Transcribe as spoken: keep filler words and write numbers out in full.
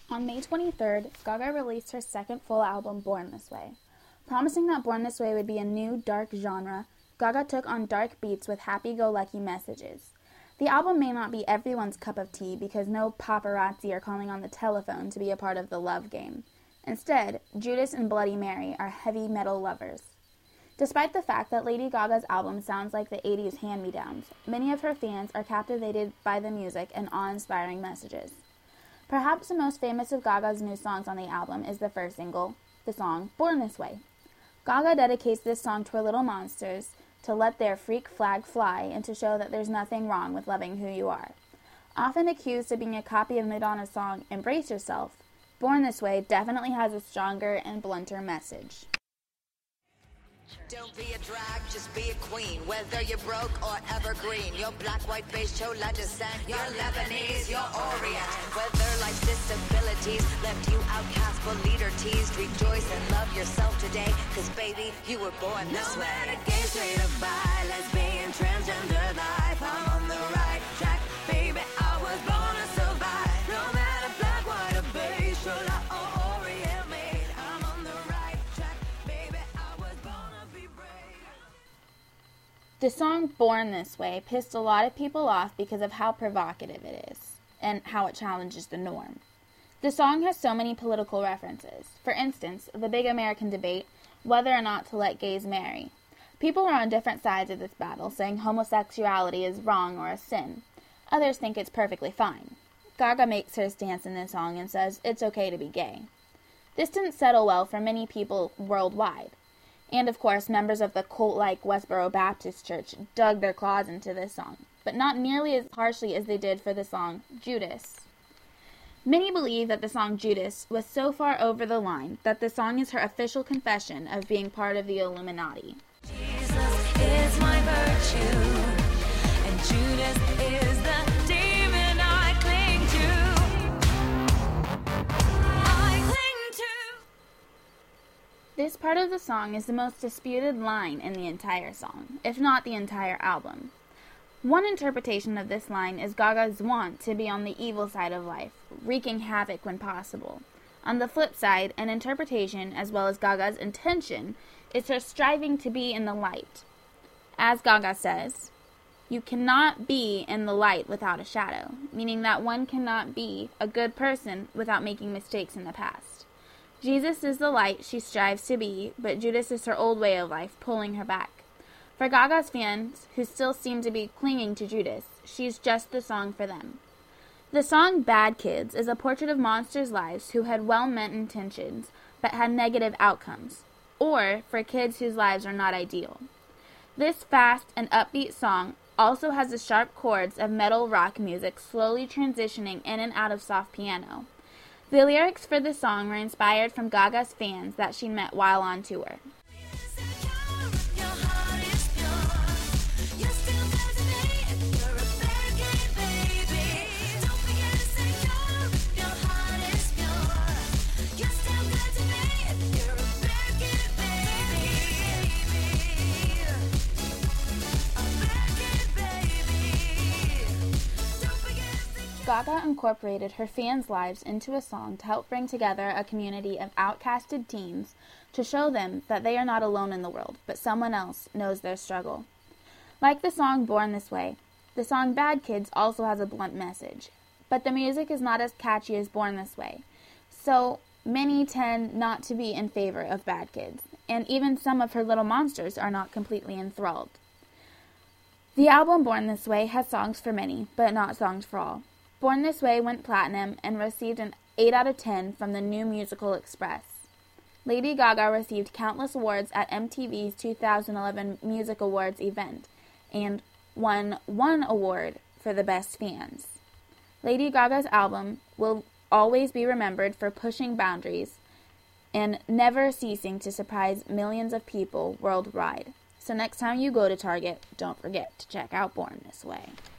On May twenty-third, Gaga released her second full album, Born This Way. Promising that Born This Way would be a new, dark genre, Gaga took on dark beats with happy-go-lucky messages. The album may not be everyone's cup of tea because no paparazzi are calling on the telephone to be a part of the love game. Instead, Judas and Bloody Mary are heavy metal lovers. Despite the fact that Lady Gaga's album sounds like the eighties hand-me-downs, many of her fans are captivated by the music and awe-inspiring messages. Perhaps the most famous of Gaga's new songs on the album is the first single, the song Born This Way. Gaga dedicates this song to her little monsters to let their freak flag fly and to show that there's nothing wrong with loving who you are. Often accused of being a copy of Madonna's song Embrace Yourself, Born This Way definitely has a stronger and blunter message. Don't be a drag, just be a queen. Whether you're broke or evergreen, you're black, white, beige, chola descent, you're Lebanese, you're Orient. Whether life's disabilities left you outcast but leader teased, rejoice and love yourself today, cause baby, you were born this way. No matter gay, straight or bi, lesbian, transgender life, I'm on the right track, baby, I was born to survive. No matter black, white, or beige, chola or Orient made, I'm on the right track, baby, I was born to be brave. The song Born This Way pissed a lot of people off because of how provocative it is and how it challenges the norm. The song has so many political references. For instance, the big American debate, whether or not to let gays marry. People are on different sides of this battle, saying homosexuality is wrong or a sin. Others think it's perfectly fine. Gaga makes her stance in this song and says it's okay to be gay. This didn't settle well for many people worldwide. And, of course, members of the cult-like Westboro Baptist Church dug their claws into this song, but not nearly as harshly as they did for the song Judas. Many believe that the song Judas was so far over the line that the song is her official confession of being part of the Illuminati. Jesus is my virtue, and Judas is the demon I cling to. I cling to. This part of the song is the most disputed line in the entire song, if not the entire album. One interpretation of this line is Gaga's want to be on the evil side of life, wreaking havoc when possible. On the flip side, an interpretation, as well as Gaga's intention, is her striving to be in the light. As Gaga says, you cannot be in the light without a shadow, meaning that one cannot be a good person without making mistakes in the past. Jesus is the light she strives to be, but Judas is her old way of life, pulling her back. For Gaga's fans, who still seem to be clinging to Judas, she's just the song for them. The song Bad Kids is a portrait of monsters' lives who had well-meant intentions, but had negative outcomes, or for kids whose lives are not ideal. This fast and upbeat song also has the sharp chords of metal rock music slowly transitioning in and out of soft piano. The lyrics for the song were inspired from Gaga's fans that she met while on tour. Gaga incorporated her fans' lives into a song to help bring together a community of outcasted teens to show them that they are not alone in the world, but someone else knows their struggle. Like the song Born This Way, the song Bad Kids also has a blunt message, but the music is not as catchy as Born This Way, so many tend not to be in favor of Bad Kids, and even some of her little monsters are not completely enthralled. The album Born This Way has songs for many, but not songs for all. Born This Way went platinum and received an eight out of ten from the New Musical Express. Lady Gaga received countless awards at M T V's two thousand eleven Music Awards event and won one award for the Best Fans. Lady Gaga's album will always be remembered for pushing boundaries and never ceasing to surprise millions of people worldwide. So next time you go to Target, don't forget to check out Born This Way.